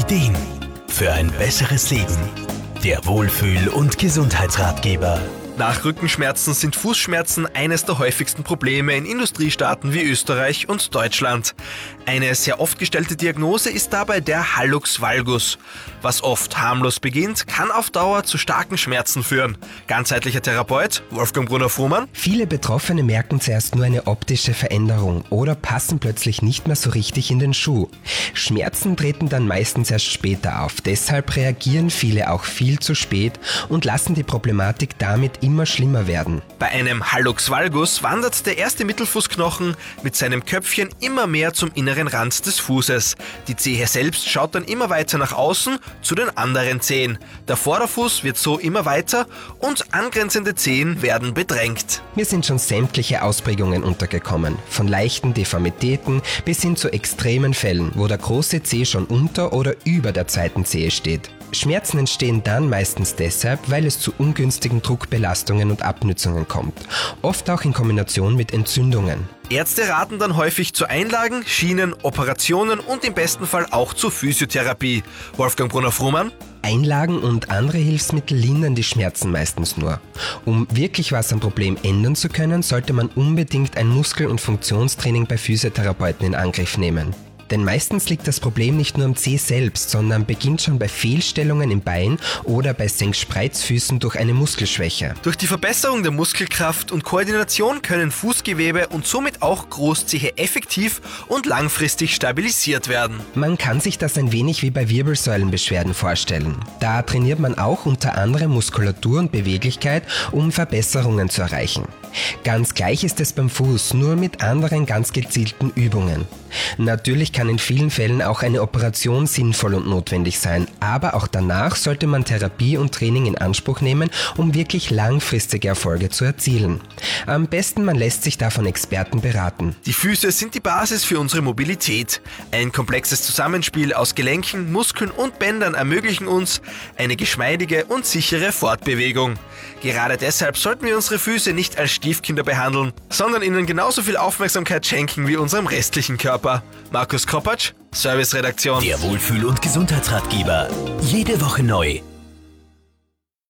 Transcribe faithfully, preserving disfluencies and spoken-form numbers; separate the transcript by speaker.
Speaker 1: Ideen für ein besseres Leben. Der Wohlfühl- und Gesundheitsratgeber.
Speaker 2: Nach Rückenschmerzen sind Fußschmerzen eines der häufigsten Probleme in Industriestaaten wie Österreich und Deutschland. Eine sehr oft gestellte Diagnose ist dabei der Hallux valgus. Was oft harmlos beginnt, kann auf Dauer zu starken Schmerzen führen. Ganzheitlicher Therapeut Wolfgang Brunner-Fuhrmann.
Speaker 3: Viele Betroffene merken zuerst nur eine optische Veränderung oder passen plötzlich nicht mehr so richtig in den Schuh. Schmerzen treten dann meistens erst später auf. Deshalb reagieren viele auch viel zu spät und lassen die Problematik damit immer schlimmer werden.
Speaker 2: Bei einem Hallux valgus wandert der erste Mittelfußknochen mit seinem Köpfchen immer mehr zum inneren Rand des Fußes. Die Zehe selbst schaut dann immer weiter nach außen zu den anderen Zehen. Der Vorderfuß wird so immer weiter und angrenzende Zehen werden bedrängt.
Speaker 3: Mir sind schon sämtliche Ausprägungen untergekommen, von leichten Deformitäten bis hin zu extremen Fällen, wo der große Zeh schon unter oder über der zweiten Zehe steht. Schmerzen entstehen dann meistens deshalb, weil es zu ungünstigen Druckbelastungen und Abnützungen kommt, oft auch in Kombination mit Entzündungen.
Speaker 2: Ärzte raten dann häufig zu Einlagen, Schienen, Operationen und im besten Fall auch zur Physiotherapie. Wolfgang Brunner-Fuhrmann.
Speaker 3: Einlagen und andere Hilfsmittel lindern die Schmerzen meistens nur. Um wirklich was am Problem ändern zu können, sollte man unbedingt ein Muskel- und Funktionstraining bei Physiotherapeuten in Angriff nehmen. Denn meistens liegt das Problem nicht nur am Zeh selbst, sondern beginnt schon bei Fehlstellungen im Bein oder bei Senkspreizfüßen durch eine Muskelschwäche.
Speaker 2: Durch die Verbesserung der Muskelkraft und Koordination können Fußgewebe und somit auch Großzehe effektiv und langfristig stabilisiert werden.
Speaker 3: Man kann sich das ein wenig wie bei Wirbelsäulenbeschwerden vorstellen. Da trainiert man auch unter anderem Muskulatur und Beweglichkeit, um Verbesserungen zu erreichen. Ganz gleich ist es beim Fuß, nur mit anderen ganz gezielten Übungen. Natürlich kann in vielen Fällen auch eine Operation sinnvoll und notwendig sein, aber auch danach sollte man Therapie und Training in Anspruch nehmen, um wirklich langfristige Erfolge zu erzielen. Am besten man lässt sich da von Experten beraten.
Speaker 2: Die Füße sind die Basis für unsere Mobilität. Ein komplexes Zusammenspiel aus Gelenken, Muskeln und Bändern ermöglichen uns eine geschmeidige und sichere Fortbewegung. Gerade deshalb sollten wir unsere Füße nicht als Stiefkinder behandeln, sondern ihnen genauso viel Aufmerksamkeit schenken wie unserem restlichen Körper. Markus Kropatsch, Serviceredaktion.
Speaker 1: Der Wohlfühl- und Gesundheitsratgeber. Jede Woche neu.